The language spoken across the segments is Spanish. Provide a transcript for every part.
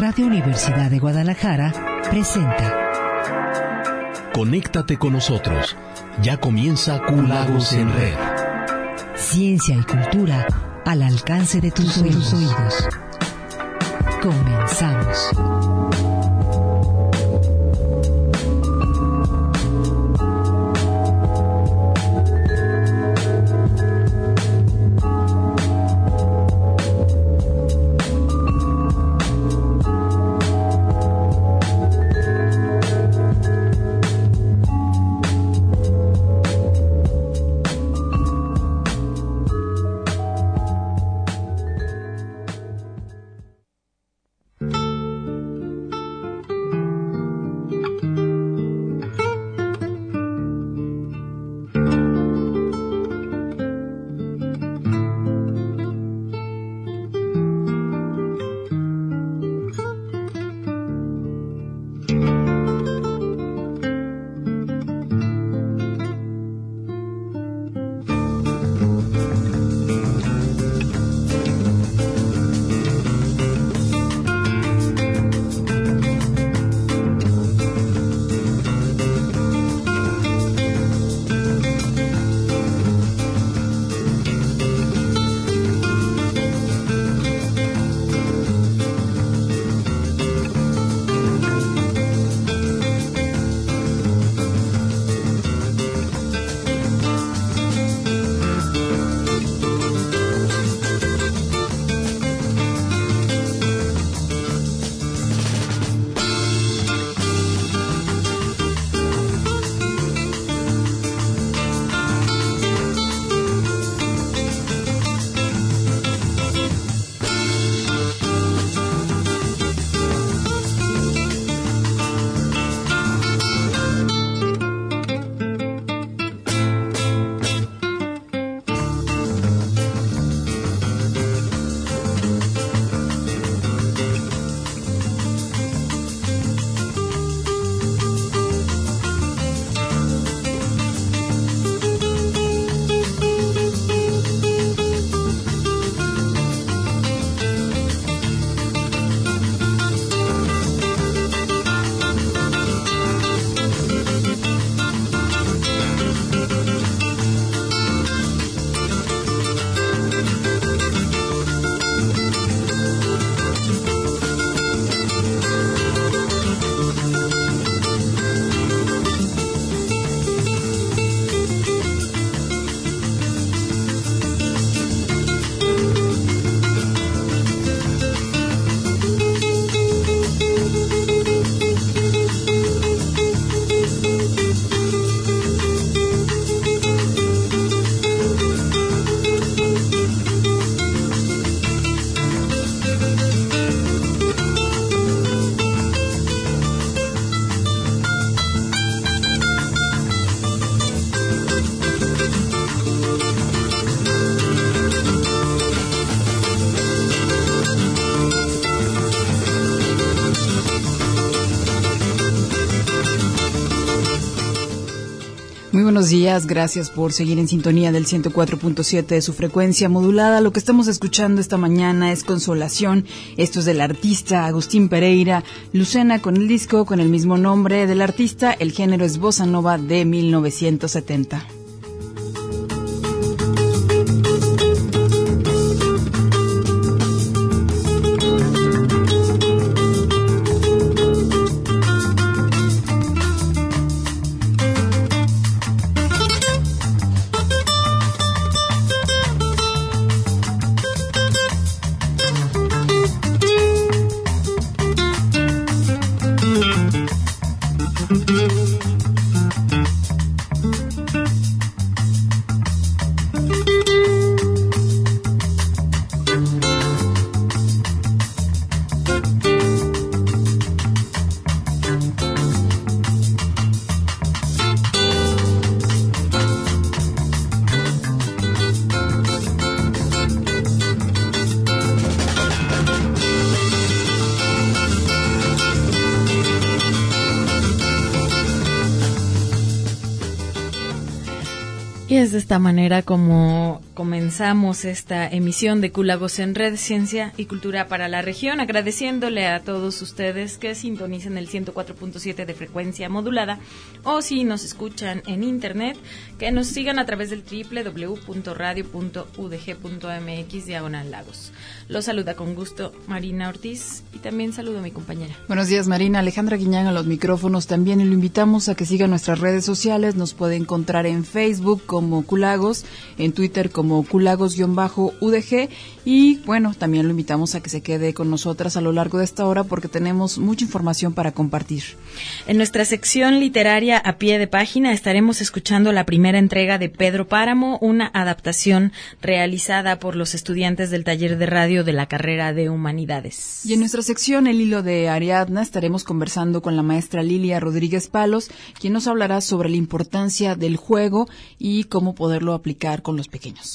Radio Universidad de Guadalajara presenta Conéctate con nosotros. Ya comienza Q-Lagos en Red. Ciencia y cultura al alcance de tus oídos. Comenzamos. Muy buenos días, gracias por seguir en sintonía del 104.7 de su frecuencia modulada. Lo que estamos escuchando esta mañana es Consolación. Esto es del artista Agustín Pereira Lucena, con el disco con el mismo nombre del artista. El género es bossa nova de 1970. Y es de esta manera como comenzamos esta emisión de Cúlagos en Red, Ciencia y Cultura para la región, agradeciéndole a todos ustedes que sintonicen el 104.7 de frecuencia modulada, o si nos escuchan en internet, que nos sigan a través del www.radio.udg.mx/lagos. Los saluda con gusto Marina Ortiz y también saludo a mi compañera. Buenos días, Marina. Alejandra Guiñán a los micrófonos también, y lo invitamos a que siga nuestras redes sociales. Nos puede encontrar en Facebook como Cúlagos, en Twitter como Cúlagos-UDG, y bueno, también lo invitamos a que se quede con nosotras a lo largo de esta hora porque tenemos mucha información para compartir. En nuestra sección literaria a pie de página estaremos escuchando la primera entrega de Pedro Páramo, una adaptación realizada por los estudiantes del taller de radio de la carrera de Humanidades. Y en nuestra sección El Hilo de Ariadna estaremos conversando con la maestra Lilia Rodríguez Palos, quien nos hablará sobre la importancia del juego y cómo poderlo aplicar con los pequeños.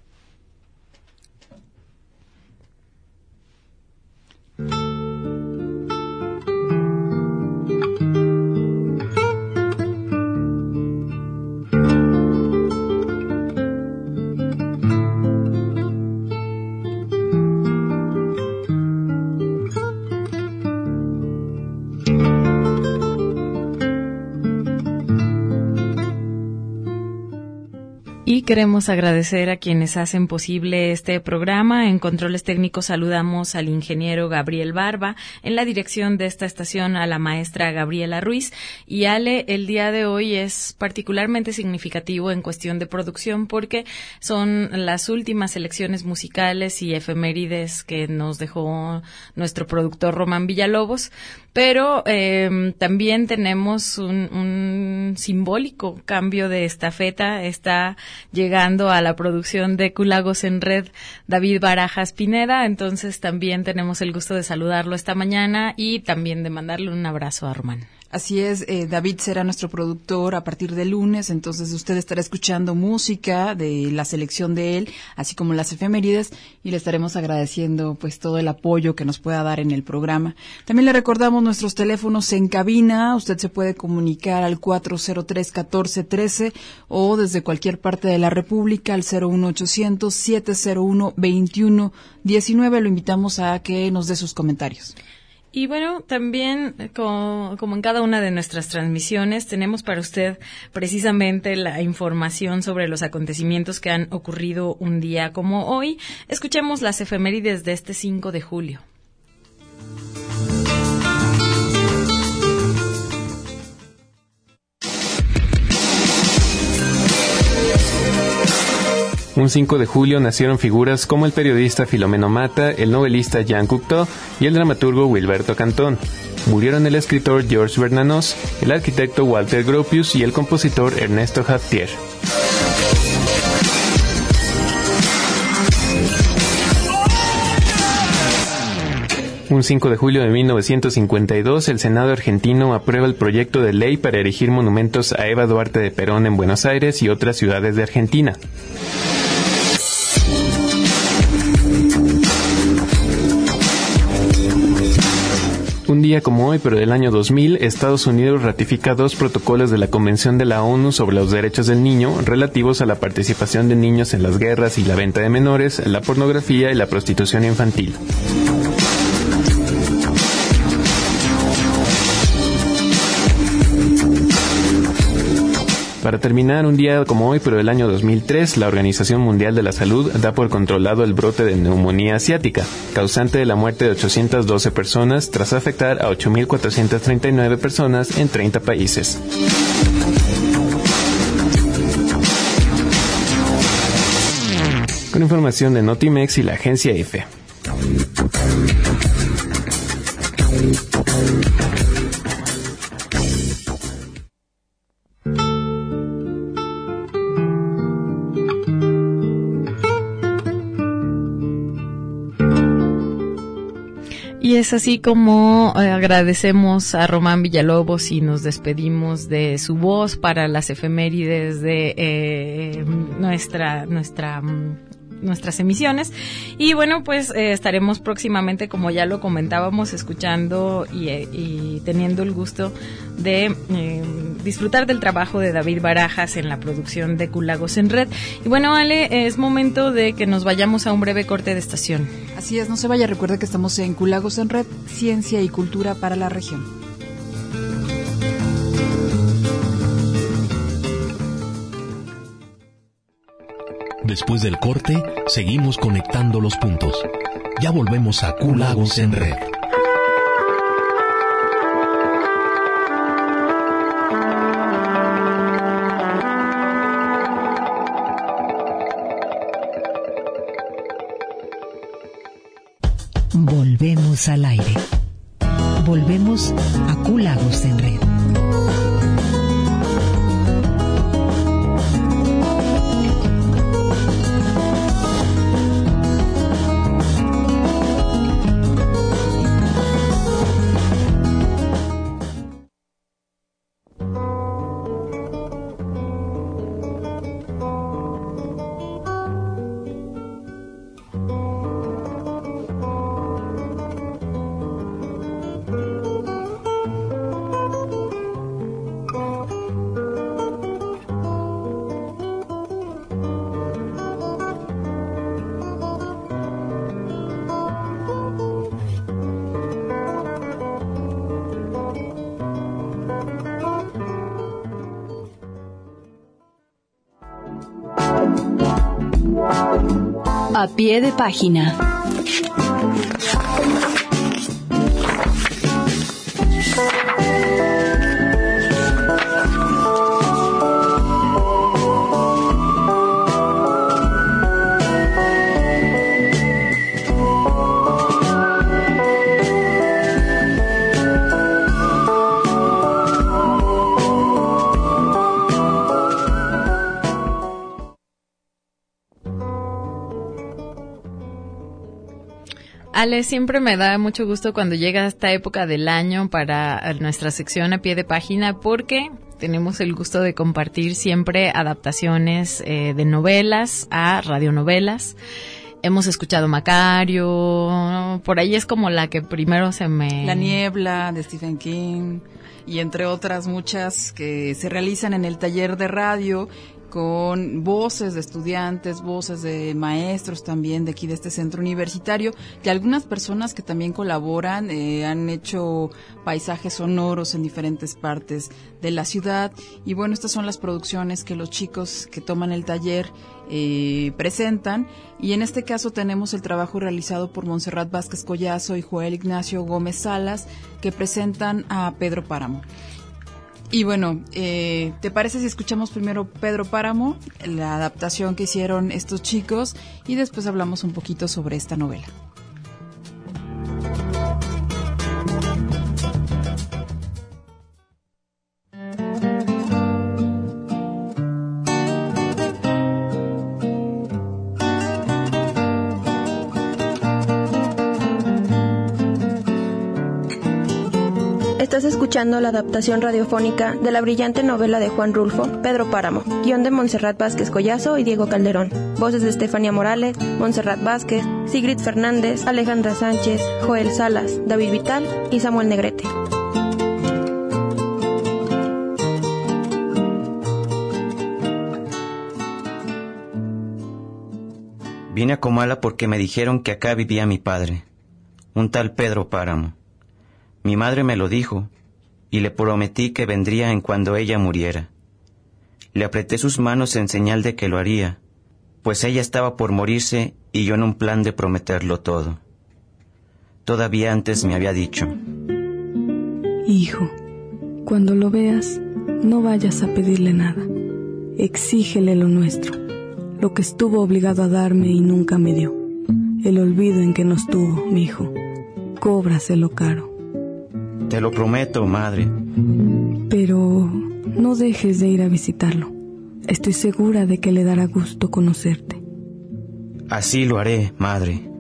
Y queremos agradecer a quienes hacen posible este programa. En controles técnicos saludamos al ingeniero Gabriel Barba, en la dirección de esta estación a la maestra Gabriela Ruiz. Y Ale, el día de hoy es particularmente significativo en cuestión de producción porque son las últimas selecciones musicales y efemérides que nos dejó nuestro productor Román Villalobos. Pero también tenemos un simbólico cambio de estafeta. Está llegando a la producción de Cúlagos en Red David Barajas Pineda, entonces también tenemos el gusto de saludarlo esta mañana y también de mandarle un abrazo a Román. Así es, David será nuestro productor a partir de lunes, entonces usted estará escuchando música de la selección de él, así como las efemérides, y le estaremos agradeciendo pues todo el apoyo que nos pueda dar en el programa. También le recordamos nuestros teléfonos en cabina. Usted se puede comunicar al 403-1413 o desde cualquier parte de la República al 01800-701-2119. Lo invitamos a que nos dé sus comentarios. Y bueno, también como en cada una de nuestras transmisiones tenemos para usted precisamente la información sobre los acontecimientos que han ocurrido un día como hoy. Escuchemos las efemérides de este 5 de julio. Un 5 de julio nacieron figuras como el periodista Filomeno Mata, el novelista Jean Cocteau y el dramaturgo Wilberto Cantón. Murieron el escritor Georges Bernanos, el arquitecto Walter Gropius y el compositor Ernesto Halffter. Un 5 de julio de 1952, el Senado argentino aprueba el proyecto de ley para erigir monumentos a Eva Duarte de Perón en Buenos Aires y otras ciudades de Argentina. Un día como hoy, pero del año 2000, Estados Unidos ratifica 2 protocolos de la Convención de la ONU sobre los Derechos del Niño relativos a la participación de niños en las guerras y la venta de menores, la pornografía y la prostitución infantil. Para terminar, un día como hoy, pero del año 2003, la Organización Mundial de la Salud da por controlado el brote de neumonía asiática, causante de la muerte de 812 personas tras afectar a 8.439 personas en 30 países. Con información de Notimex y la agencia EFE. Y es así como agradecemos a Román Villalobos y nos despedimos de su voz para las efemérides de nuestra nuestras emisiones. Y bueno, pues estaremos próximamente, como ya lo comentábamos, escuchando y teniendo el gusto de disfrutar del trabajo de David Barajas en la producción de Culagos en Red. Y bueno, Ale, es momento de que nos vayamos a un breve corte de estación. Así es, no se vaya, recuerde que estamos en Culagos en Red, ciencia y cultura para la región. Después del corte, seguimos conectando los puntos. Ya volvemos a Culagos en Red. Volvemos al aire. Volvemos a Culagos en Red. A pie de página. Ale, siempre me da mucho gusto cuando llega esta época del año para nuestra sección A Pie de Página, porque tenemos el gusto de compartir siempre adaptaciones de novelas a radionovelas. Hemos escuchado Macario, por ahí es como la que primero se me... La Niebla, de Stephen King, y entre otras muchas que se realizan en el taller de radio, con voces de estudiantes, voces de maestros también de aquí de este centro universitario, y algunas personas que también colaboran, han hecho paisajes sonoros en diferentes partes de la ciudad. Y bueno, estas son las producciones que los chicos que toman el taller presentan, y en este caso tenemos el trabajo realizado por Montserrat Vázquez Collazo y Joel Ignacio Gómez Salas, que presentan a Pedro Páramo. Y bueno, ¿te parece si escuchamos primero Pedro Páramo, la adaptación que hicieron estos chicos, y después hablamos un poquito sobre esta novela? Estás escuchando la adaptación radiofónica de la brillante novela de Juan Rulfo, Pedro Páramo, guión de Montserrat Vázquez Collazo y Diego Calderón, voces de Estefanía Morales, Montserrat Vázquez, Sigrid Fernández, Alejandra Sánchez, Joel Salas, David Vital y Samuel Negrete. Vine a Comala porque me dijeron que acá vivía mi padre, un tal Pedro Páramo. Mi madre me lo dijo, y le prometí que vendría en cuando ella muriera. Le apreté sus manos en señal de que lo haría, pues ella estaba por morirse y yo en un plan de prometerlo todo. Todavía antes me había dicho: hijo, cuando lo veas, no vayas a pedirle nada. Exígele lo nuestro, lo que estuvo obligado a darme y nunca me dio. El olvido en que nos tuvo, mi hijo, cóbraselo caro. Te lo prometo, madre. Pero no dejes de ir a visitarlo. Estoy segura de que le dará gusto conocerte. Así lo haré, madre.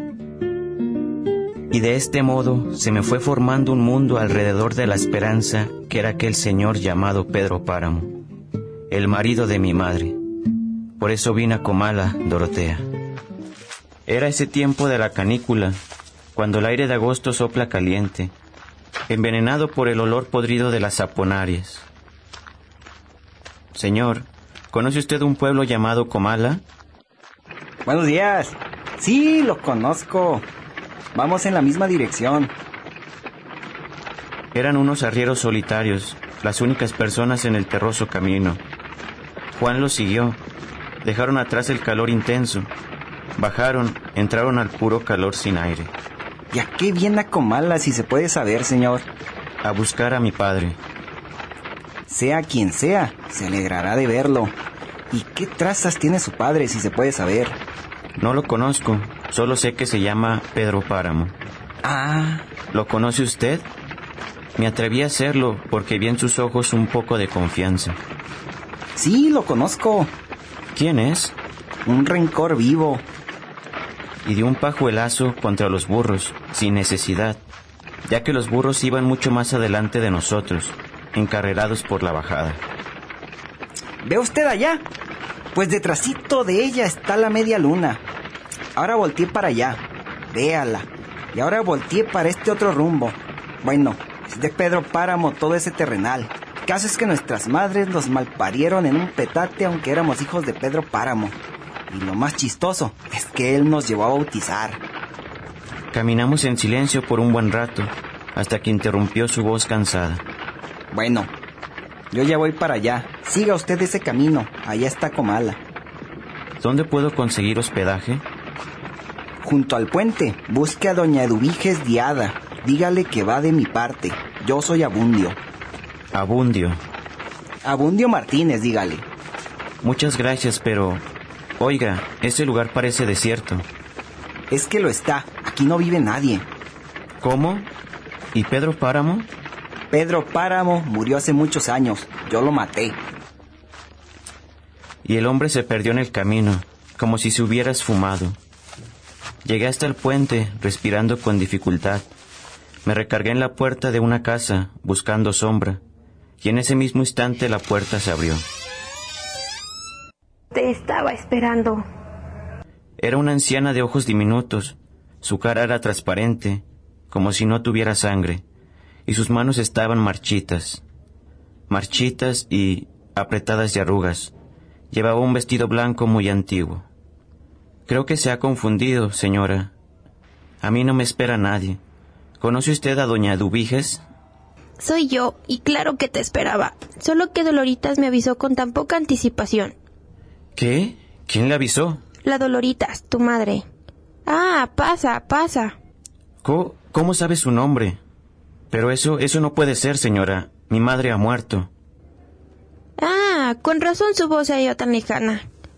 Y de este modo se me fue formando un mundo alrededor de la esperanza que era aquel señor llamado Pedro Páramo, el marido de mi madre. Por eso vine a Comala, Dorotea. Era ese tiempo de la canícula, cuando el aire de agosto sopla caliente, envenenado por el olor podrido de las saponarias. Señor, ¿conoce usted un pueblo llamado Comala? Buenos días. Sí, lo conozco. Vamos en la misma dirección. Eran unos arrieros solitarios, las únicas personas en el terroso camino. Juan los siguió. Dejaron atrás el calor intenso. Bajaron, entraron al puro calor sin aire. ¿Y a qué viene a Comala, si se puede saber, señor? A buscar a mi padre. Sea quien sea, se alegrará de verlo. ¿Y qué trazas tiene su padre, si se puede saber? No lo conozco, solo sé que se llama Pedro Páramo. Ah. ¿Lo conoce usted? Me atreví a hacerlo porque vi en sus ojos un poco de confianza. Sí, lo conozco. ¿Quién es? Un rencor vivo. Y dio un pajuelazo contra los burros, sin necesidad, ya que los burros iban mucho más adelante de nosotros, encarrerados por la bajada. ¿Ve usted allá? Pues detrásito de ella está la media luna. Ahora volteé para allá. Véala. Y ahora volteé para este otro rumbo. Bueno, es de Pedro Páramo todo ese terrenal. El caso es que nuestras madres nos malparieron en un petate, aunque éramos hijos de Pedro Páramo. Y lo más chistoso es que él nos llevó a bautizar. Caminamos en silencio por un buen rato, hasta que interrumpió su voz cansada. Bueno, yo ya voy para allá. Siga usted ese camino. Allá está Comala. ¿Dónde puedo conseguir hospedaje? Junto al puente. Busque a doña Eduviges Diada. Dígale que va de mi parte. Yo soy Abundio. Abundio. Abundio Martínez, dígale. Muchas gracias, pero... Oiga, ese lugar parece desierto. Es que lo está. Aquí no vive nadie. ¿Cómo? ¿Y Pedro Páramo? Pedro Páramo murió hace muchos años. Yo lo maté. Y el hombre se perdió en el camino, como si se hubiera esfumado. Llegué hasta el puente, respirando con dificultad. Me recargué en la puerta de una casa, buscando sombra, y en ese mismo instante la puerta se abrió. Te estaba esperando. Era una anciana de ojos diminutos. Su cara era transparente, como si no tuviera sangre, y sus manos estaban marchitas y apretadas de arrugas. Llevaba un vestido blanco muy antiguo. Creo que se ha confundido, señora. A mí no me espera nadie. ¿Conoce usted a doña Eduviges? Soy yo, y claro que te esperaba. Solo que Doloritas me avisó con tan poca anticipación. ¿Qué? ¿Quién le avisó? La Doloritas, tu madre. Ah, pasa. ¿Cómo sabe su nombre? Pero eso no puede ser, señora. Mi madre ha muerto. Ah, con razón su voz se oía tan lejana.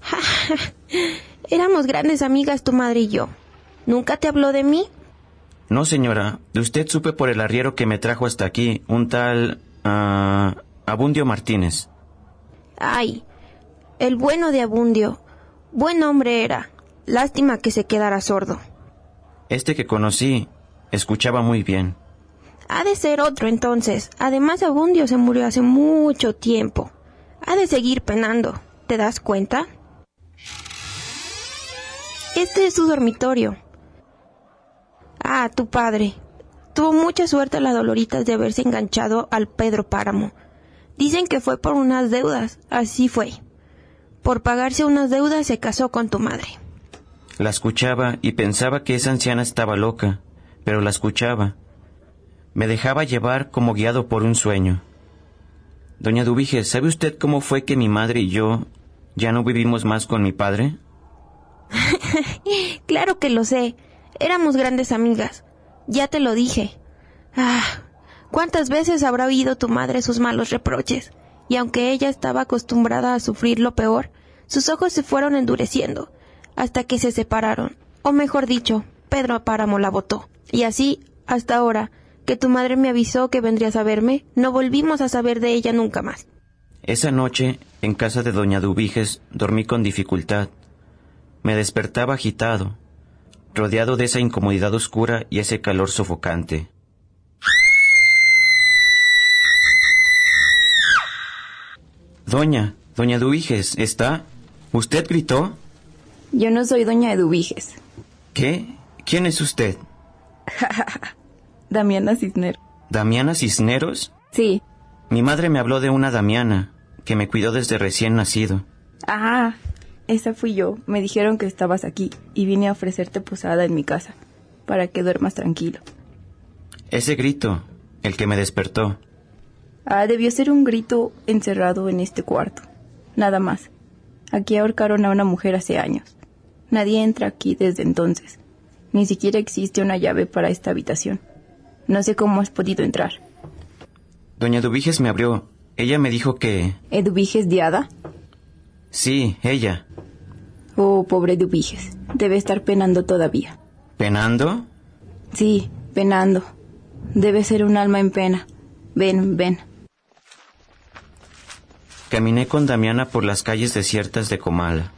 Éramos grandes amigas tu madre y yo. ¿Nunca te habló de mí? No, señora. De usted supe por el arriero que me trajo hasta aquí, un tal... Abundio Martínez. Ay, el bueno de Abundio. Buen hombre era. Lástima que se quedara sordo. Este que conocí, escuchaba muy bien. Ha de ser otro entonces. Además, Abundio se murió hace mucho tiempo. Ha de seguir penando. ¿Te das cuenta? Este es su dormitorio. Ah, tu padre. Tuvo mucha suerte la Doloritas de haberse enganchado al Pedro Páramo. Dicen que fue por unas deudas. Así fue. Por pagarse unas deudas se casó con tu madre. La escuchaba y pensaba que esa anciana estaba loca, pero la escuchaba. Me dejaba llevar como guiado por un sueño. Doña Eduviges, ¿sabe usted cómo fue que mi madre y yo ya no vivimos más con mi padre? Claro que lo sé. Éramos grandes amigas. Ya te lo dije. Ah, ¿cuántas veces habrá oído tu madre sus malos reproches? Y aunque ella estaba acostumbrada a sufrir lo peor, sus ojos se fueron endureciendo, hasta que se separaron. O mejor dicho, Pedro Páramo la botó. Y así, hasta ahora, que tu madre me avisó que vendrías a verme, no volvimos a saber de ella nunca más. Esa noche, en casa de doña Eduviges, dormí con dificultad. Me despertaba agitado, rodeado de esa incomodidad oscura y ese calor sofocante. Doña Eduviges, ¿está? ¿Usted gritó? Yo no soy doña Eduviges. ¿Qué? ¿Quién es usted? Damiana Cisneros. ¿Damiana Cisneros? Sí. Mi madre me habló de una Damiana que me cuidó desde recién nacido. Ah, esa fui yo. Me dijeron que estabas aquí y vine a ofrecerte posada en mi casa para que duermas tranquilo. Ese grito, el que me despertó. Ah, debió ser un grito encerrado en este cuarto. Nada más. Aquí ahorcaron a una mujer hace años. Nadie entra aquí desde entonces. Ni siquiera existe una llave para esta habitación. No sé cómo has podido entrar. Doña Eduviges me abrió. Ella me dijo que... ¿Eduviges Diada? Sí, ella. Oh, pobre Eduviges. Debe estar penando todavía. ¿Penando? Sí, penando. Debe ser un alma en pena. Ven, ven. Caminé con Damiana por las calles desiertas de Comala.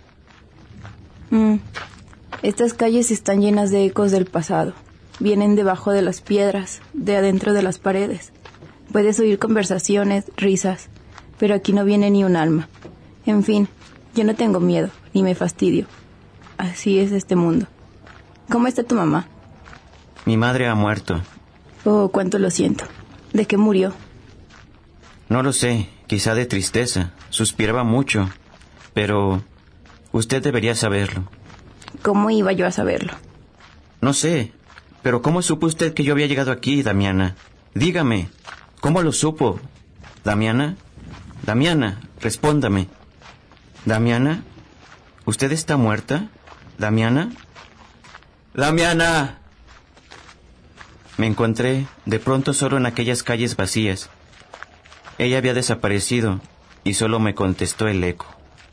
Estas calles están llenas de ecos del pasado. Vienen debajo de las piedras, de adentro de las paredes. Puedes oír conversaciones, risas, pero aquí no viene ni un alma. En fin, yo no tengo miedo, ni me fastidio. Así es este mundo. ¿Cómo está tu mamá? Mi madre ha muerto. Oh, cuánto lo siento. ¿De qué murió? No lo sé, quizá de tristeza. Suspiraba mucho, pero usted debería saberlo. ¿Cómo iba yo a saberlo? No sé, pero ¿cómo supo usted que yo había llegado aquí, Damiana? Dígame, ¿cómo lo supo? ¿Damiana? Damiana, respóndame. ¿Damiana? ¿Usted está muerta? ¿Damiana? ¡Damiana! Me encontré de pronto solo en aquellas calles vacías. Ella había desaparecido y solo me contestó el eco.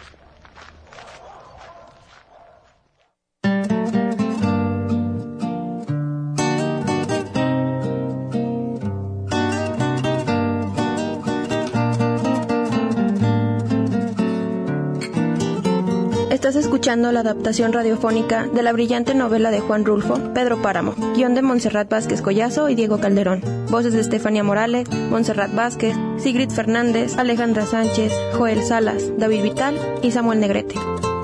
Estás escuchando la adaptación radiofónica de la brillante novela de Juan Rulfo, Pedro Páramo, guión de Montserrat Vázquez Collazo y Diego Calderón, voces de Estefanía Morales, Montserrat Vázquez, Sigrid Fernández, Alejandra Sánchez, Joel Salas, David Vital y Samuel Negrete.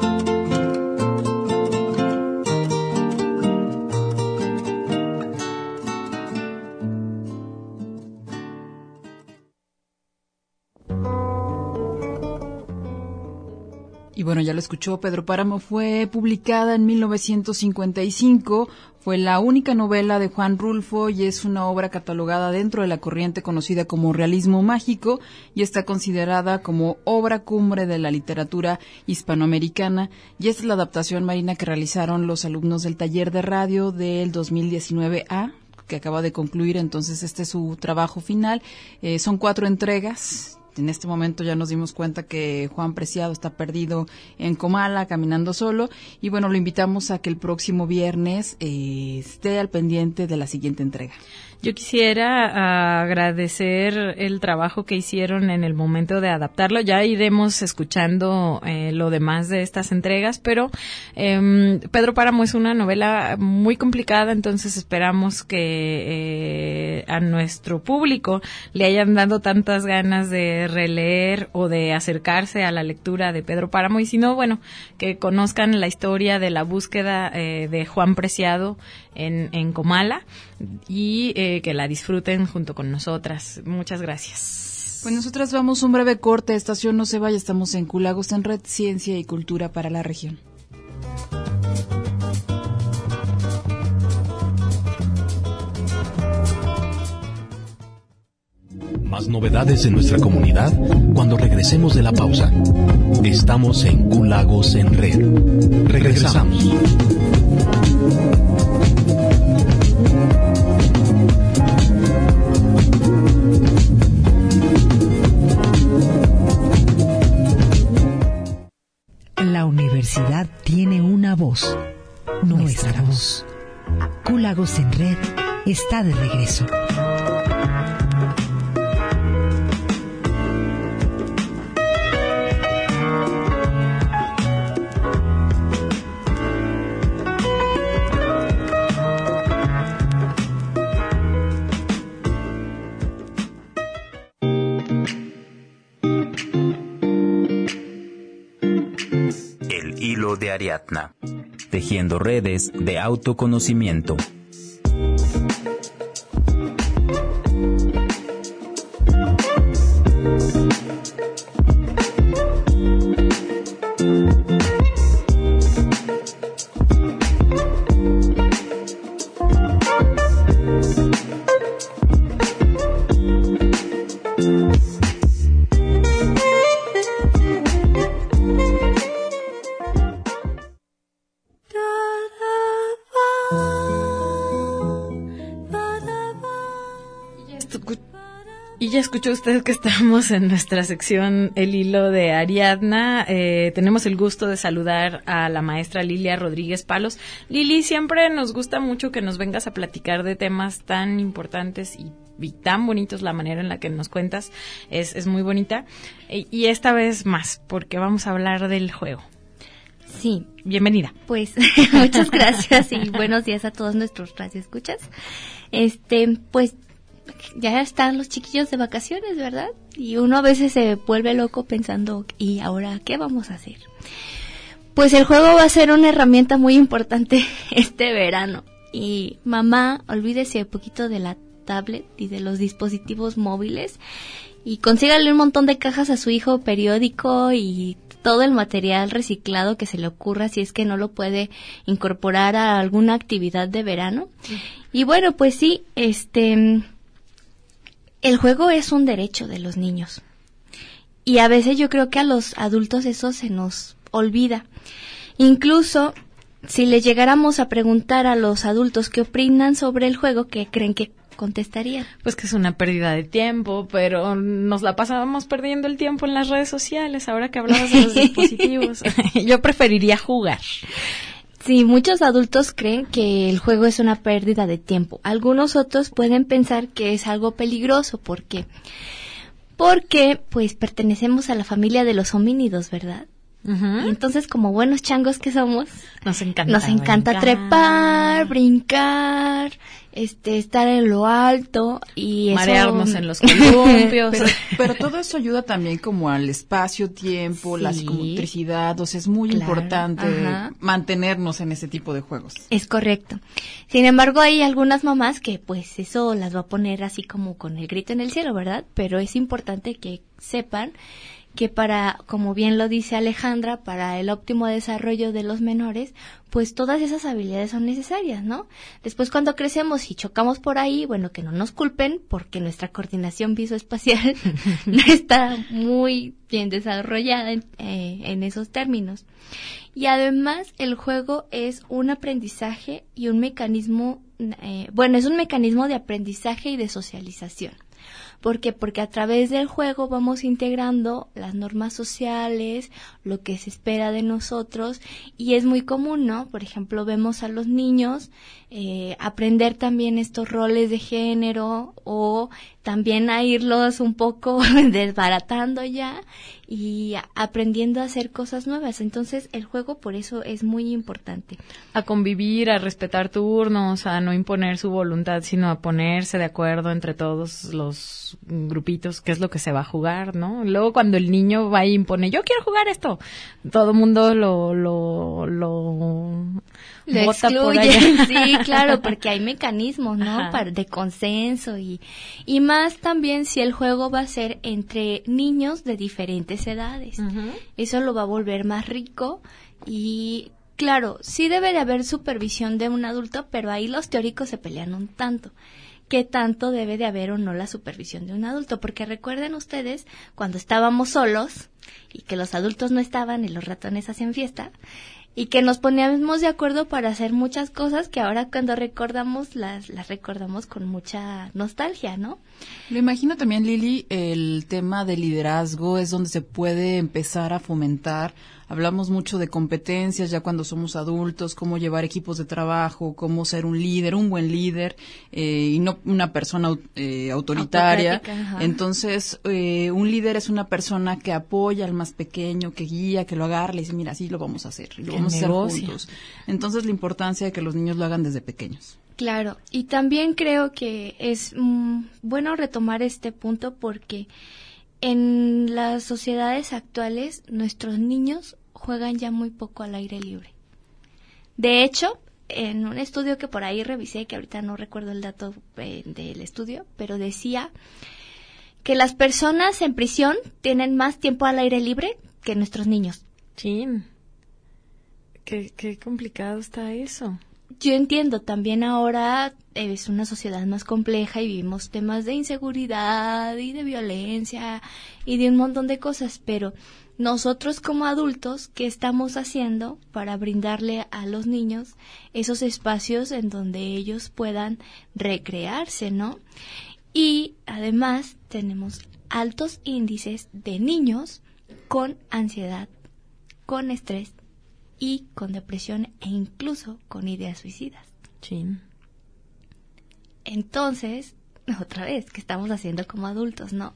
Y bueno, ya lo escuchó, Pedro Páramo fue publicada en 1955, fue la única novela de Juan Rulfo y es una obra catalogada dentro de la corriente conocida como realismo mágico y está considerada como obra cumbre de la literatura hispanoamericana. Y esta es la adaptación, Marina, que realizaron los alumnos del taller de radio del 2019A, que acaba de concluir, entonces este es su trabajo final. Son 4 entregas. En este momento ya nos dimos cuenta que Juan Preciado está perdido en Comala, caminando solo. Y bueno, lo invitamos a que el próximo viernes esté al pendiente de la siguiente entrega. Yo quisiera agradecer el trabajo que hicieron en el momento de adaptarlo. Ya iremos escuchando lo demás de estas entregas, pero Pedro Páramo es una novela muy complicada, entonces esperamos que a nuestro público le hayan dado tantas ganas de releer o de acercarse a la lectura de Pedro Páramo, y si no, bueno, que conozcan la historia de la búsqueda de Juan Preciado en Comala y que la disfruten junto con nosotras. Muchas gracias. Pues nosotras vamos un breve corte. Estación No Se Vaya, estamos en Culagos, en Red Ciencia y Cultura para la región. Más novedades en nuestra comunidad cuando regresemos de la pausa. Estamos en Culagos en Red. Regresamos. La universidad tiene una voz, nuestra voz. Culagos en Red está de regreso. El hilo de Ariadna. tejiendo redes de autoconocimiento. Ya escuchó usted que estamos en nuestra sección El Hilo de Ariadna. Tenemos el gusto de saludar a la maestra Lilia Rodríguez Palos. Lili, siempre nos gusta mucho que nos vengas a platicar de temas tan importantes y tan bonitos. La manera en la que nos cuentas es muy bonita. Y esta vez más, porque vamos a hablar del juego. Sí. Bienvenida. Pues muchas gracias y buenos días a todos nuestros radioescuchas. Pues ya están los chiquillos de vacaciones, ¿verdad? Y uno a veces se vuelve loco pensando, ¿y ahora qué vamos a hacer? Pues el juego va a ser una herramienta muy importante este verano. Y mamá, olvídese un poquito de la tablet y de los dispositivos móviles y consígale un montón de cajas a su hijo, periódico y todo el material reciclado que se le ocurra si es que no lo puede incorporar a alguna actividad de verano. Y bueno, pues sí, el juego es un derecho de los niños. Y a veces yo creo que a los adultos eso se nos olvida. Incluso si les llegáramos a preguntar a los adultos qué opinan sobre el juego, ¿qué creen que contestarían? Pues que es una pérdida de tiempo, pero nos la pasábamos perdiendo el tiempo en las redes sociales, ahora que hablabas de los dispositivos. Yo preferiría jugar. Sí, muchos adultos creen que el juego es una pérdida de tiempo. Algunos otros pueden pensar que es algo peligroso. ¿Por qué? Porque, pues, pertenecemos a la familia de los homínidos, ¿verdad? Uh-huh. Y entonces, como buenos changos que somos, nos encanta trepar, brincar, estar en lo alto y marearnos en los columpios. pero todo eso ayuda también como al espacio-tiempo, sí, la psicomotricidad, o sea, es muy importante mantenernos en ese tipo de juegos. Es correcto. Sin embargo, hay algunas mamás que pues eso las va a poner así como con el grito en el cielo, ¿verdad? Pero es importante que sepan que para, como bien lo dice Alejandra, para el óptimo desarrollo de los menores, pues todas esas habilidades son necesarias, ¿no? Después cuando crecemos y chocamos por ahí, bueno, que no nos culpen porque nuestra coordinación visoespacial no está muy bien desarrollada en esos términos. Y además el juego es un aprendizaje y un mecanismo, es un mecanismo de aprendizaje y de socialización. ¿Por qué? Porque a través del juego vamos integrando las normas sociales, lo que se espera de nosotros, y es muy común, ¿no? Por ejemplo, vemos a los niños aprender también estos roles de género o también a irlos un poco desbaratando ya y aprendiendo a hacer cosas nuevas. Entonces, el juego por eso es muy importante. A convivir, a respetar turnos, a no imponer su voluntad, sino a ponerse de acuerdo entre todos los grupitos, qué es lo que se va a jugar, ¿no? Luego cuando el niño va y impone, yo quiero jugar esto, todo el mundo lo excluye. Sí, claro, porque hay mecanismos, ¿no? De consenso y más también si el juego va a ser entre niños de diferentes edades. Uh-huh. Eso lo va a volver más rico y claro, sí debe de haber supervisión de un adulto, pero ahí los teóricos se pelean un tanto. ¿Qué tanto debe de haber o no la supervisión de un adulto? Porque recuerden ustedes cuando estábamos solos y que los adultos no estaban y los ratones hacían fiesta y que nos poníamos de acuerdo para hacer muchas cosas que ahora cuando recordamos las recordamos con mucha nostalgia, ¿no? Me imagino también, Lili, el tema del liderazgo es donde se puede empezar a fomentar. Hablamos mucho de competencias ya cuando somos adultos, cómo llevar equipos de trabajo, cómo ser un líder, un buen líder, y no una persona autoritaria. Entonces, un líder es una persona que apoya al más pequeño, que guía, que lo agarra y le dice, mira, así lo vamos a hacer, y lo vamos a hacer juntos. Entonces, la importancia de que los niños lo hagan desde pequeños. Claro, y también creo que es bueno retomar este punto porque en las sociedades actuales nuestros niños juegan ya muy poco al aire libre. De hecho, en un estudio que por ahí revisé, que ahorita no recuerdo el dato del estudio, pero decía que las personas en prisión tienen más tiempo al aire libre que nuestros niños. Sí. Qué complicado está eso. Yo entiendo, también ahora es una sociedad más compleja y vivimos temas de inseguridad y de violencia y de un montón de cosas, pero nosotros como adultos, ¿qué estamos haciendo para brindarle a los niños esos espacios en donde ellos puedan recrearse, ¿no? Y además tenemos altos índices de niños con ansiedad, con estrés y con depresión e incluso con ideas suicidas. Sí. Entonces, otra vez, ¿qué estamos haciendo como adultos, no?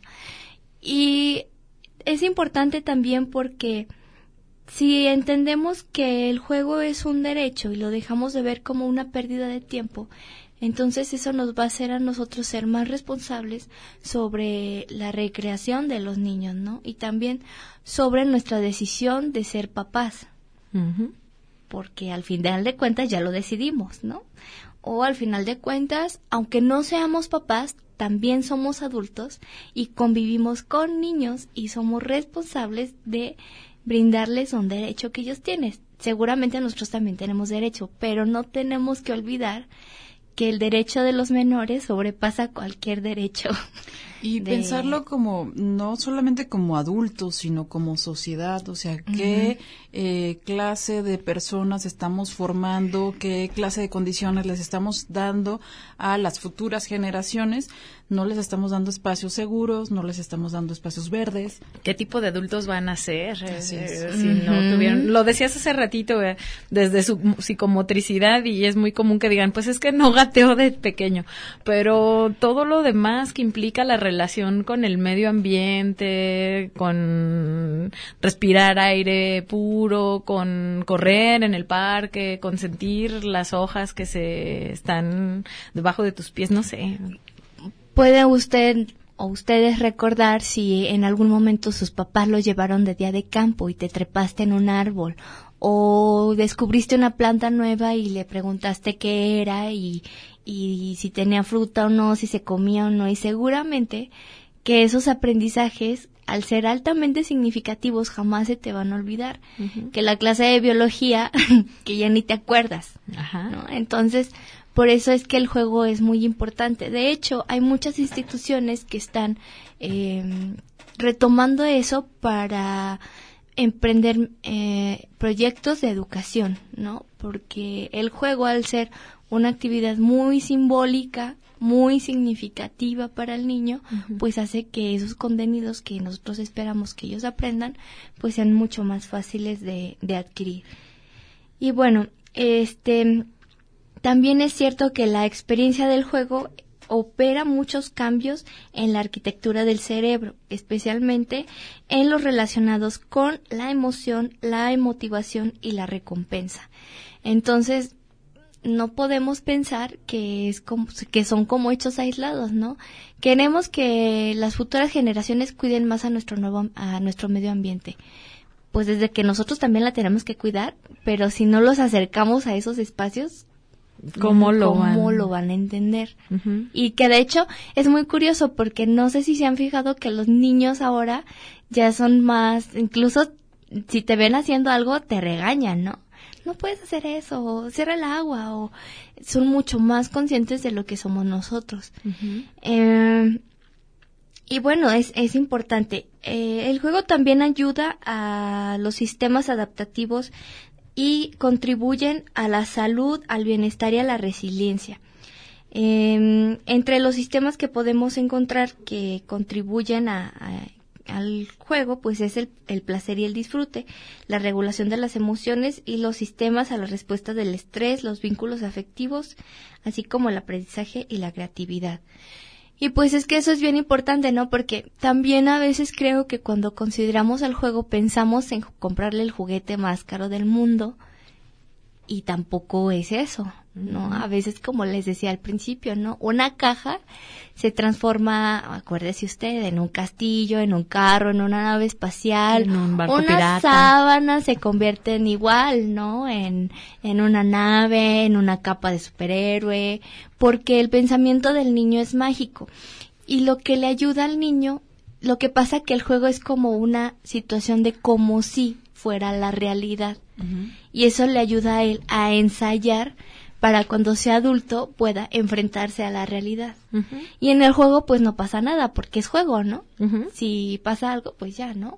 Y es importante también porque si entendemos que el juego es un derecho y lo dejamos de ver como una pérdida de tiempo, entonces eso nos va a hacer a nosotros ser más responsables sobre la recreación de los niños, ¿no? Y también sobre nuestra decisión de ser papás. Uh-huh. Porque al final de cuentas ya lo decidimos, ¿no? O al final de cuentas, aunque no seamos papás, también somos adultos y convivimos con niños y somos responsables de brindarles un derecho que ellos tienen. Seguramente nosotros también tenemos derecho, pero no tenemos que olvidar que el derecho de los menores sobrepasa cualquier derecho. Y pensarlo como, no solamente como adultos, sino como sociedad, o sea, qué clase de personas estamos formando, qué clase de condiciones les estamos dando a las futuras generaciones. No les estamos dando espacios seguros, no les estamos dando espacios verdes. ¿Qué tipo de adultos van a ser? Si no tuvieron, lo decías hace ratito, desde su psicomotricidad, y es muy común que digan, pues es que no gateó de pequeño, pero todo lo demás que implica la relación con el medio ambiente, con respirar aire puro, con correr en el parque, con sentir las hojas que se están debajo de tus pies, no sé. ¿Puede usted o ustedes recordar si en algún momento sus papás los llevaron de día de campo y te trepaste en un árbol, o descubriste una planta nueva y le preguntaste qué era y si tenía fruta o no, si se comía o no? Y seguramente que esos aprendizajes, al ser altamente significativos, jamás se te van a olvidar. Uh-huh. Que la clase de biología, que ya ni te acuerdas, ¿no? Entonces, por eso es que el juego es muy importante. De hecho, hay muchas instituciones que están retomando eso para emprender proyectos de educación, ¿no? Porque el juego, al ser una actividad muy simbólica, muy significativa para el niño, uh-huh, pues hace que esos contenidos que nosotros esperamos que ellos aprendan, pues sean mucho más fáciles de adquirir. Y bueno, también es cierto que la experiencia del juego opera muchos cambios en la arquitectura del cerebro, especialmente en los relacionados con la emoción, la emotivación y la recompensa. Entonces, no podemos pensar que son como hechos aislados, ¿no? Queremos que las futuras generaciones cuiden más a nuestro medio ambiente. Pues desde que nosotros también la tenemos que cuidar, pero si no los acercamos a esos espacios, ¿Cómo lo van a entender? Uh-huh. Y que de hecho es muy curioso porque no sé si se han fijado que los niños ahora ya son más, incluso si te ven haciendo algo te regañan, ¿no? No puedes hacer eso, o cierra el agua, o son mucho más conscientes de lo que somos nosotros. Uh-huh. Y bueno, es importante. El juego también ayuda a los sistemas adaptativos y contribuyen a la salud, al bienestar y a la resiliencia. Entre los sistemas que podemos encontrar que contribuyen al juego, pues es el placer y el disfrute, la regulación de las emociones y los sistemas a la respuesta del estrés, los vínculos afectivos, así como el aprendizaje y la creatividad. Y pues es que eso es bien importante, ¿no? Porque también a veces creo que cuando consideramos el juego pensamos en comprarle el juguete más caro del mundo y tampoco es eso, ¿no? A veces, como les decía al principio, ¿no? Una caja se transforma, acuérdese usted, en un castillo, en un carro, en una nave espacial, en un barco una pirata. sábana se convierte en igual, ¿no? En una nave, en una capa de superhéroe, porque el pensamiento del niño es mágico. Y lo que le ayuda al niño, lo que pasa que el juego es como una situación de como si fuera la realidad. Uh-huh. Y eso le ayuda a él a ensayar para cuando sea adulto pueda enfrentarse a la realidad. Uh-huh. Y en el juego pues no pasa nada porque es juego, ¿no? Uh-huh. Si pasa algo pues ya, ¿no?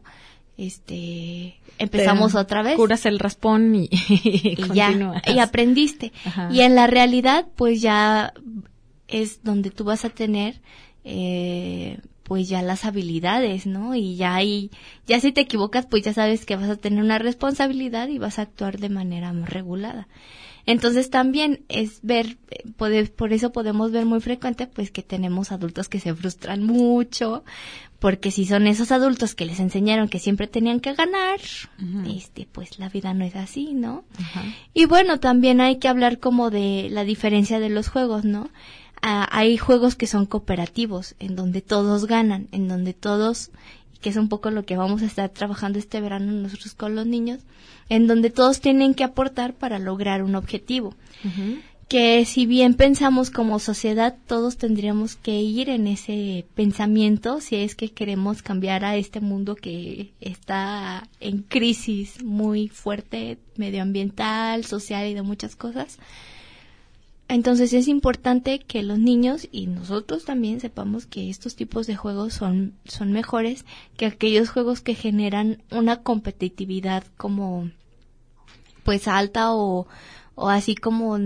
Empezamos otra vez. Curas el raspón y ya, y aprendiste. Ajá. Y en la realidad pues ya es donde tú vas a tener pues ya las habilidades, ¿no? Y ya si te equivocas, pues ya sabes que vas a tener una responsabilidad y vas a actuar de manera más regulada. Entonces también es por eso podemos ver muy frecuente, pues que tenemos adultos que se frustran mucho, porque si son esos adultos que les enseñaron que siempre tenían que ganar, uh-huh. Pues la vida no es así, ¿no? Uh-huh. Y bueno, también hay que hablar como de la diferencia de los juegos, ¿no? Hay juegos que son cooperativos, en donde todos ganan, en donde todos, que es un poco lo que vamos a estar trabajando este verano nosotros con los niños, en donde todos tienen que aportar para lograr un objetivo. Uh-huh. Que si bien pensamos como sociedad, todos tendríamos que ir en ese pensamiento si es que queremos cambiar a este mundo que está en crisis muy fuerte, medioambiental, social y de muchas cosas. Entonces es importante que los niños y nosotros también sepamos que estos tipos de juegos son mejores que aquellos juegos que generan una competitividad como pues alta o así como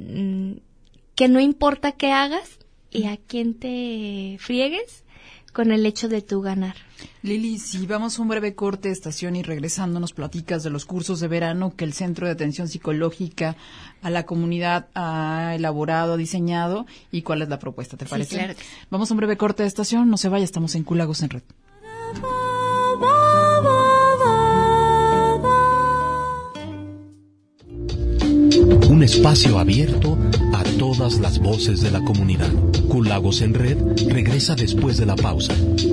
que no importa qué hagas y a quién te friegues con el hecho de tú ganar. Lili, si vamos a un breve corte de estación y regresando nos platicas de los cursos de verano que el Centro de Atención Psicológica a la Comunidad ha elaborado, diseñado y cuál es la propuesta, ¿te parece? Sí, claro. Vamos a un breve corte de estación, no se vaya, estamos en Cúlagos en Red. Un espacio abierto a todas las voces de la comunidad. Cúlagos en Red regresa después de la pausa.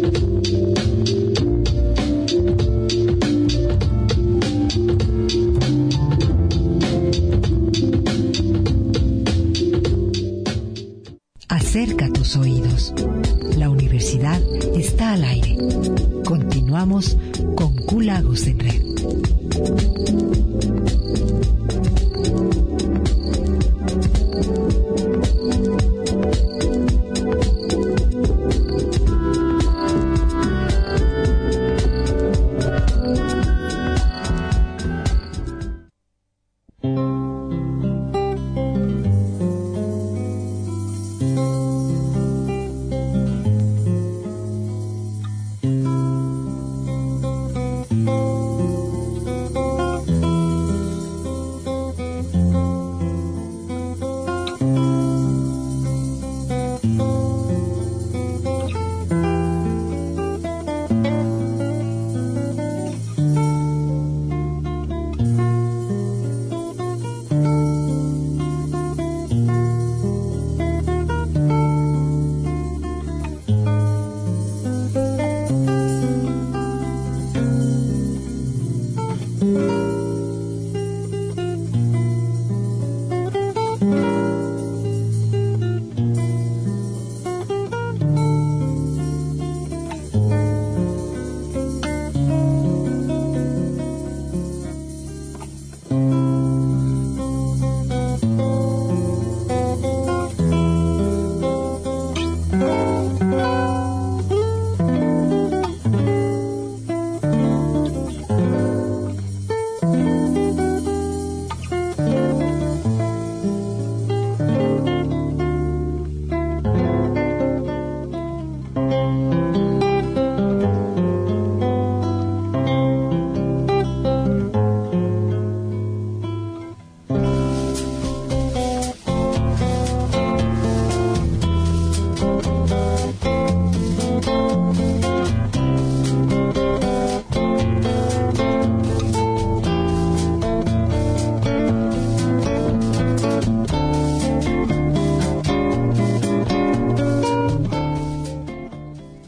Acerca tus oídos. La universidad está al aire. Continuamos con Cúlagos en Red.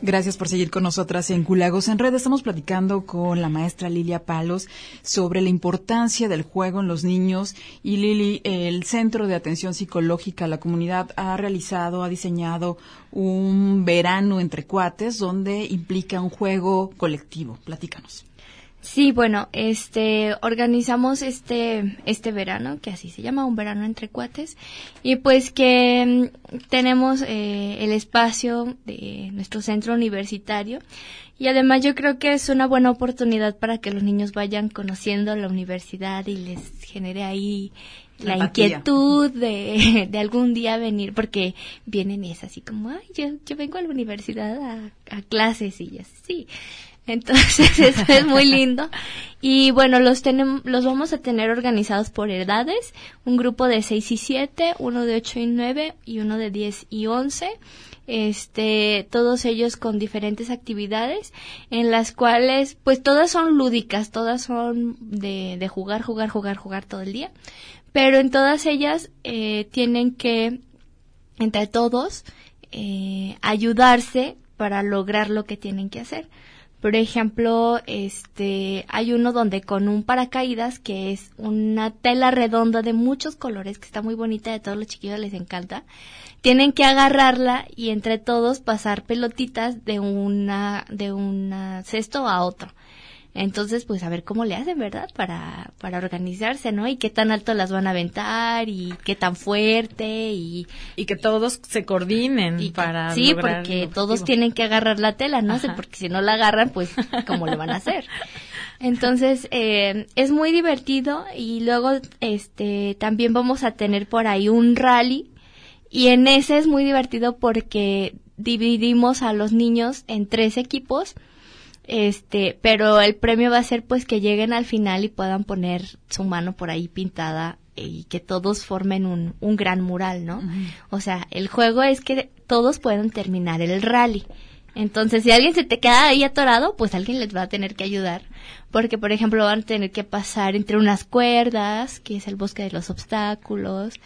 Gracias por seguir con nosotras en Culagos en Red. Estamos platicando con la maestra Lilia Palos sobre la importancia del juego en los niños. Y Lili, el Centro de Atención Psicológica a la Comunidad ha diseñado un verano entre cuates donde implica un juego colectivo. Platícanos. Sí, bueno, organizamos este verano, que así se llama, un verano entre cuates, y pues que tenemos el espacio de nuestro centro universitario, y además yo creo que es una buena oportunidad para que los niños vayan conociendo la universidad y les genere ahí la inquietud de algún día venir, porque vienen y es así como, ay, yo vengo a la universidad a clases y así. Entonces eso es muy lindo. Y bueno, los vamos a tener organizados por edades, un grupo de 6 y 7, uno de 8 y 9 y uno de 10 y 11. Todos ellos con diferentes actividades en las cuales pues todas son lúdicas, todas son de jugar todo el día, pero en todas ellas tienen que entre todos ayudarse para lograr lo que tienen que hacer. Por ejemplo, hay uno donde con un paracaídas, que es una tela redonda de muchos colores, que está muy bonita, de todos los chiquillos les encanta, tienen que agarrarla y entre todos pasar pelotitas de una cesto a otro. Entonces, pues a ver cómo le hacen, ¿verdad? Para organizarse, ¿no? Y qué tan alto las van a aventar y qué tan fuerte y que todos se coordinen para sí, lograr porque todos tienen que agarrar la tela, ¿no? Ajá. Porque si no la agarran, pues ¿cómo le van a hacer? Entonces, es muy divertido y luego también vamos a tener por ahí un rally y en ese es muy divertido porque dividimos a los niños en 3 equipos. Pero el premio va a ser pues que lleguen al final y puedan poner su mano por ahí pintada y que todos formen un gran mural, ¿no? Uh-huh. O sea, el juego es que todos puedan terminar el rally. Entonces, si alguien se te queda ahí atorado, pues alguien les va a tener que ayudar. Porque, por ejemplo, van a tener que pasar entre unas cuerdas, que es el bosque de los obstáculos,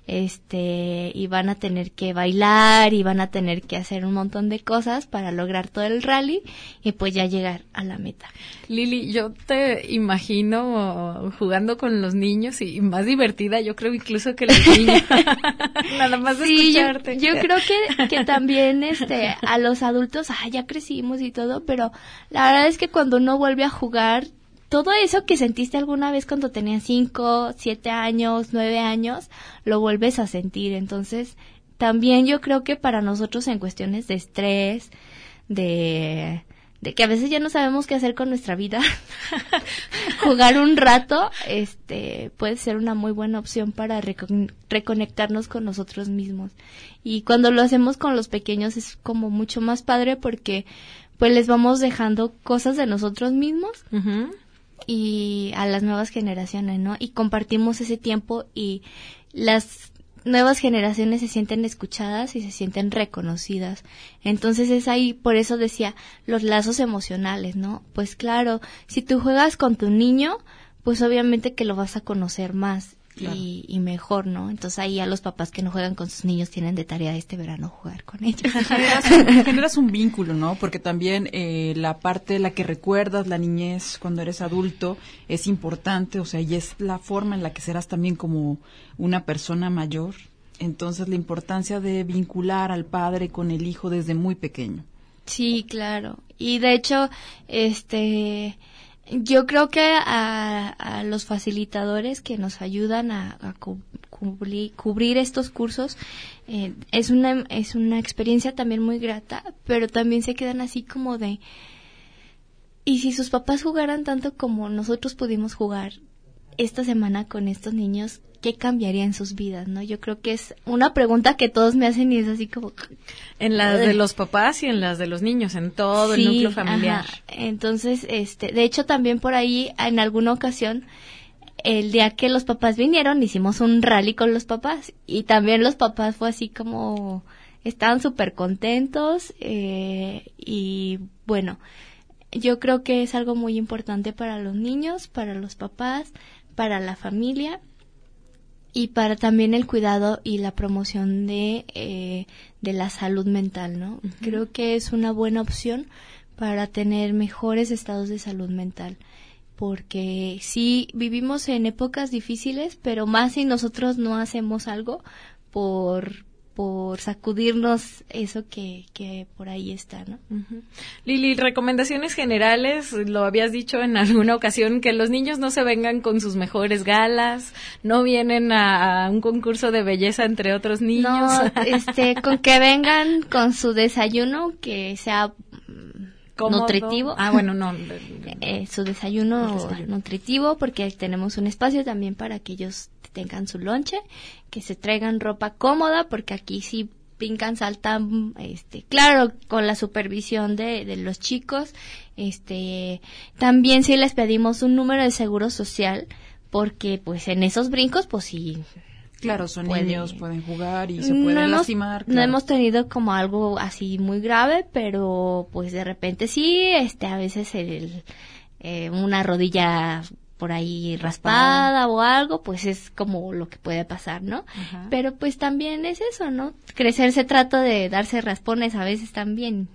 y van a tener que bailar y van a tener que hacer un montón de cosas para lograr todo el rally y pues ya llegar a la meta. Lili, yo te imagino jugando con los niños y más divertida, yo creo incluso que los niños. Nada más de escucharte. Yo creo que también a los adultos, ya crecimos y todo, pero la verdad es que cuando uno vuelve a jugar, todo eso que sentiste alguna vez cuando tenías 5, 7 años, 9 años, lo vuelves a sentir. Entonces, también yo creo que para nosotros en cuestiones de estrés, de que a veces ya no sabemos qué hacer con nuestra vida, jugar un rato, puede ser una muy buena opción para reconectarnos con nosotros mismos. Y cuando lo hacemos con los pequeños es como mucho más padre porque pues les vamos dejando cosas de nosotros mismos. Uh-huh. Y a las nuevas generaciones, ¿no? Y compartimos ese tiempo y las nuevas generaciones se sienten escuchadas y se sienten reconocidas. Entonces es ahí, por eso decía, los lazos emocionales, ¿no? Pues claro, si tú juegas con tu niño, pues obviamente que lo vas a conocer más. Claro. Y mejor, ¿no? Entonces ahí a los papás que no juegan con sus niños tienen de tarea este verano jugar con ellos. Generas un vínculo, ¿no? Porque también la parte, la que recuerdas, la niñez cuando eres adulto, es importante, o sea, y es la forma en la que serás también como una persona mayor. Entonces la importancia de vincular al padre con el hijo desde muy pequeño. Sí, claro. Y de hecho, yo creo que a los facilitadores que nos ayudan a cubrir estos cursos es una experiencia también muy grata, pero también se quedan así como de, ¿y si sus papás jugaran tanto como nosotros pudimos jugar esta semana con estos niños? ¿Qué cambiaría en sus vidas, no? Yo creo que es una pregunta que todos me hacen y es así como... En las de los papás y en las de los niños, en todo el núcleo familiar. Ajá. Entonces, de hecho también por ahí, en alguna ocasión, el día que los papás vinieron, hicimos un rally con los papás. Y también los papás fue así como... Estaban súper contentos y bueno, yo creo que es algo muy importante para los niños, para los papás, para la familia. y para también el cuidado y la promoción de la salud mental, ¿no? Uh-huh. Creo que es una buena opción para tener mejores estados de salud mental, porque sí vivimos en épocas difíciles, pero más si nosotros no hacemos algo por sacudirnos eso que por ahí está, ¿no? Uh-huh. Lili, recomendaciones generales, lo habías dicho en alguna ocasión, que los niños no se vengan con sus mejores galas, no vienen a un concurso de belleza entre otros niños. No, con que vengan con su desayuno, que sea cómodo. Nutritivo. Su desayuno nutritivo, porque tenemos un espacio también para que ellos tengan su lonche, que se traigan ropa cómoda, porque aquí sí brincan, saltan, claro, con la supervisión de los chicos. También sí les pedimos un número de seguro social, porque pues en esos brincos pues sí. Claro, son niños, pueden jugar y se pueden lastimar. Claro. No hemos tenido como algo así muy grave, pero pues de repente sí, a veces una rodilla por ahí raspada o algo, pues es como lo que puede pasar, ¿no? Ajá. Pero pues también es eso, ¿no? Crecer se trata de darse raspones a veces también.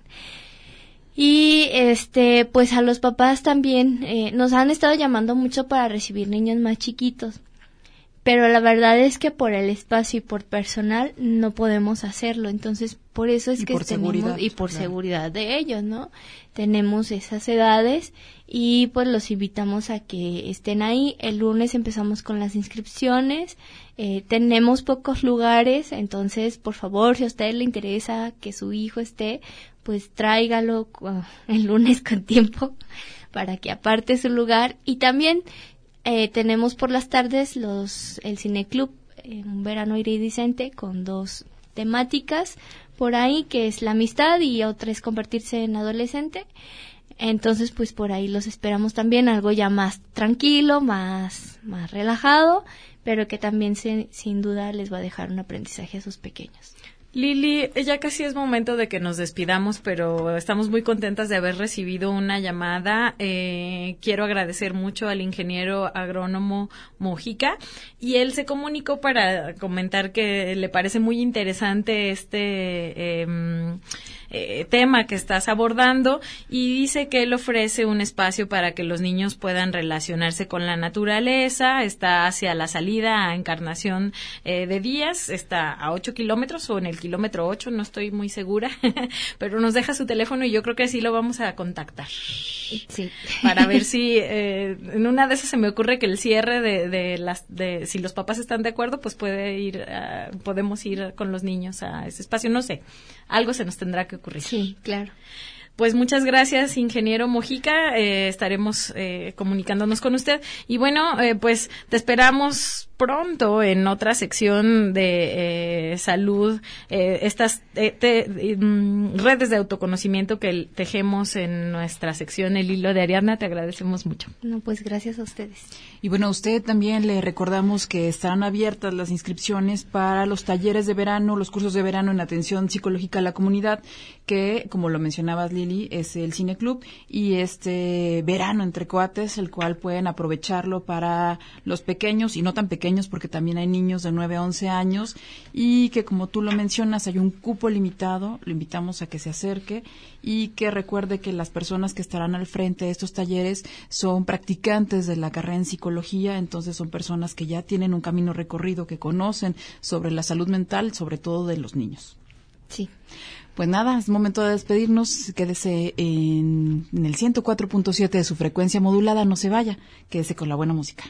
Y pues a los papás también nos han estado llamando mucho para recibir niños más chiquitos. Pero la verdad es que por el espacio y por personal no podemos hacerlo, entonces por eso es que tenemos, y por seguridad de ellos, ¿no? Tenemos esas edades y pues los invitamos a que estén ahí. El lunes empezamos con las inscripciones, tenemos pocos lugares, entonces por favor, si a usted le interesa que su hijo esté, pues tráigalo el lunes con tiempo para que aparte su lugar. Y también tenemos por las tardes el cineclub, un verano iridiscente con 2 temáticas por ahí, que es la amistad y otra es convertirse en adolescente. Entonces pues por ahí los esperamos también, algo ya más tranquilo, más relajado, pero que también sin duda les va a dejar un aprendizaje a sus pequeños. Lili, ya casi es momento de que nos despidamos, pero estamos muy contentas de haber recibido una llamada. Quiero agradecer mucho al ingeniero agrónomo Mojica, y él se comunicó para comentar que le parece muy interesante tema que estás abordando, y dice que él ofrece un espacio para que los niños puedan relacionarse con la naturaleza. Está hacia la salida a Encarnación de Díaz, está a 8 kilómetros o en el kilómetro 8, no estoy muy segura, pero nos deja su teléfono y yo creo que sí lo vamos a contactar. Sí. Para ver si en una de esas se me ocurre que el cierre de si los papás están de acuerdo, pues podemos ir con los niños a ese espacio, no sé, algo se nos tendrá que ocurrir. Sí, claro. Pues muchas gracias, ingeniero Mojica, estaremos comunicándonos con usted, y bueno, pues te esperamos pronto en otra sección de salud, estas redes de autoconocimiento que tejemos en nuestra sección El Hilo de Ariadna. Te agradecemos mucho. No, pues gracias a ustedes. Y bueno, a usted también le recordamos que estarán abiertas las inscripciones para los talleres de verano, los cursos de verano en atención psicológica a la comunidad, que, como lo mencionabas, Lili, es el cineclub, y verano entre cuates, el cual pueden aprovecharlo para los pequeños y no tan pequeños, porque también hay niños de 9 a 11 años, y que, como tú lo mencionas, hay un cupo limitado. Lo invitamos a que se acerque y que recuerde que las personas que estarán al frente de estos talleres son practicantes de la carrera en psicología, entonces son personas que ya tienen un camino recorrido, que conocen sobre la salud mental, sobre todo de los niños. Sí. Pues nada, es momento de despedirnos. Quédese en el 104.7 de su frecuencia modulada, no se vaya, quédese con la buena música.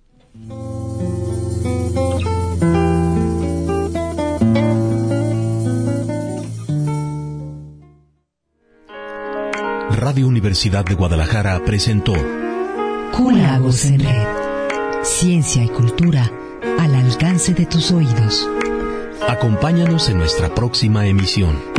Radio Universidad de Guadalajara presentó Cúlagos en Red. Ciencia y cultura al alcance de tus oídos. Acompáñanos en nuestra próxima emisión.